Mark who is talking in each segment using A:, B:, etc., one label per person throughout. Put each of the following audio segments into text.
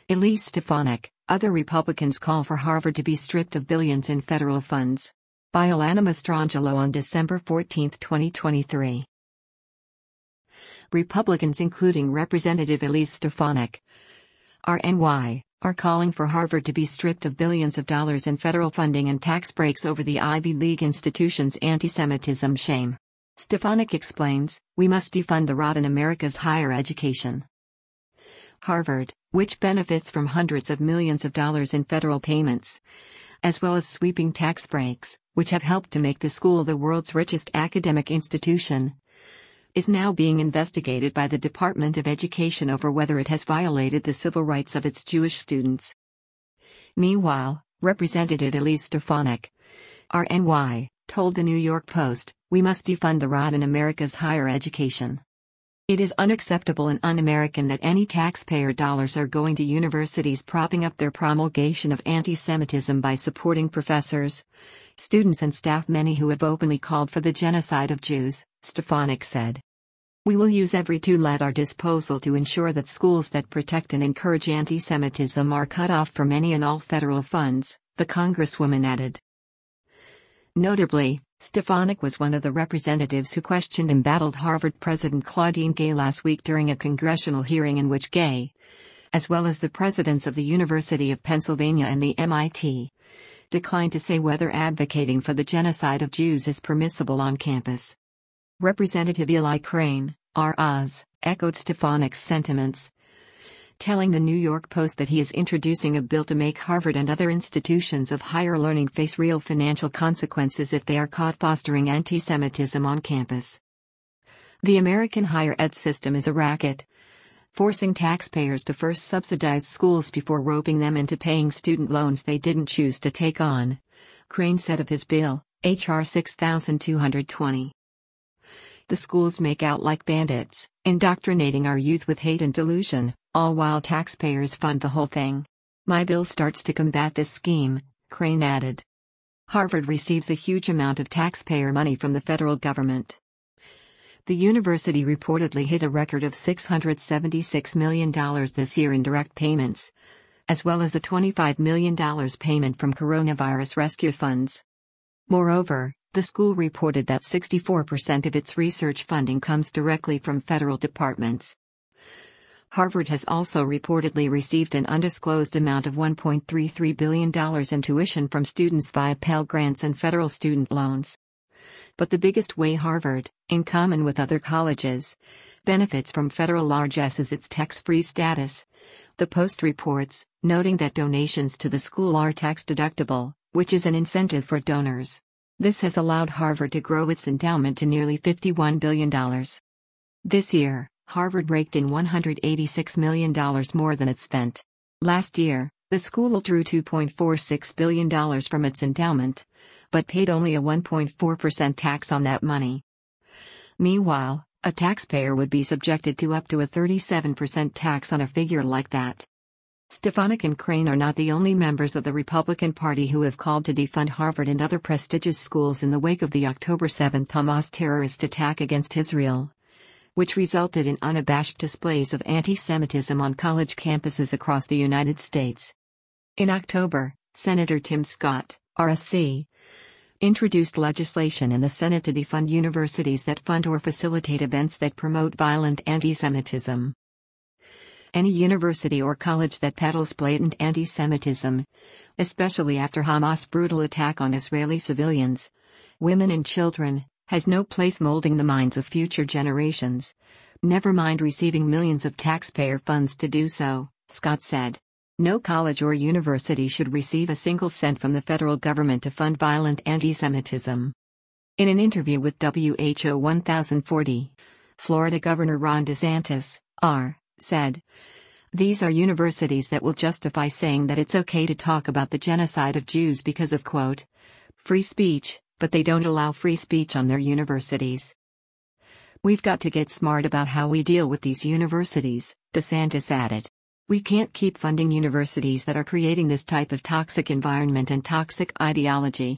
A: Elise Stefanik, other Republicans call for Harvard to be stripped of billions in federal funds. By Alana Mastrangelo on December 14, 2023. Republicans including Representative Elise Stefanik, RNY, are calling for Harvard to be stripped of billions of dollars in federal funding and tax breaks over the Ivy League institution's anti-Semitism shame. Stefanik explains, "We must defund the rot in America's higher education." Harvard, which benefits from hundreds of millions of dollars in federal payments, as well as sweeping tax breaks, which have helped to make the school the world's richest academic institution, is now being investigated by the Department of Education over whether it has violated the civil rights of its Jewish students. Meanwhile, Representative Elise Stefanik, RNY, told the New York Post, "We must defund the rot in America's higher education. It is unacceptable and un-American that any taxpayer dollars are going to universities propping up their promulgation of anti-Semitism by supporting professors, students and staff, many who have openly called for the genocide of Jews," Stefanik said. "We will use every tool at our disposal to ensure that schools that protect and encourage anti-Semitism are cut off from any and all federal funds," the Congresswoman added. Notably, Stefanik was one of the representatives who questioned and battled Harvard President Claudine Gay last week during a congressional hearing in which Gay, as well as the presidents of the University of Pennsylvania and the MIT, declined to say whether advocating for the genocide of Jews is permissible on campus. Representative Eli Crane, R.Oz., echoed Stefanik's sentiments, telling the New York Post that he is introducing a bill to make Harvard and other institutions of higher learning face real financial consequences if they are caught fostering anti-Semitism on campus. "The American higher ed system is a racket, forcing taxpayers to first subsidize schools before roping them into paying student loans they didn't choose to take on," Crane said of his bill, H.R. 6220. "The schools make out like bandits, indoctrinating our youth with hate and delusion, all while taxpayers fund the whole thing. My bill starts to combat this scheme," Crane added. Harvard receives a huge amount of taxpayer money from the federal government. The university reportedly hit a record of $676 million this year in direct payments, as well as a $25 million payment from coronavirus rescue funds. Moreover, the school reported that 64% of its research funding comes directly from federal departments. Harvard has also reportedly received an undisclosed amount of $1.33 billion in tuition from students via Pell Grants and federal student loans. But the biggest way Harvard, in common with other colleges, benefits from federal largesse is its tax-free status, the Post reports, noting that donations to the school are tax-deductible, which is an incentive for donors. This has allowed Harvard to grow its endowment to nearly $51 billion. This year, Harvard raked in $186 million more than it spent. Last year, the school drew $2.46 billion from its endowment, but paid only a 1.4% tax on that money. Meanwhile, a taxpayer would be subjected to up to a 37% tax on a figure like that. Stefanik and Crane are not the only members of the Republican Party who have called to defund Harvard and other prestigious schools in the wake of the October 7 Hamas terrorist attack against Israel, which resulted in unabashed displays of anti-Semitism on college campuses across the United States. In October, Senator Tim Scott, RSC, introduced legislation in the Senate to defund universities that fund or facilitate events that promote violent anti-Semitism. Any university or college that peddles blatant anti-Semitism, especially after Hamas' brutal attack on Israeli civilians, women and children, has no place molding the minds of future generations, never mind receiving millions of taxpayer funds to do so, Scott said. No college or university should receive a single cent from the federal government to fund violent anti-Semitism. In an interview with WHO 1040, Florida Governor Ron DeSantis, R., said, "These are universities that will justify saying that it's okay to talk about the genocide of Jews because of, quote, free speech, but they don't allow free speech on their universities. We've got to get smart about how we deal with these universities," DeSantis added. "We can't keep funding universities that are creating this type of toxic environment and toxic ideology."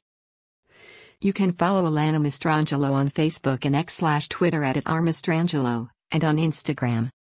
A: You can follow Alana Mastrangelo on Facebook and X/Twitter at @rmastrangelo, and on Instagram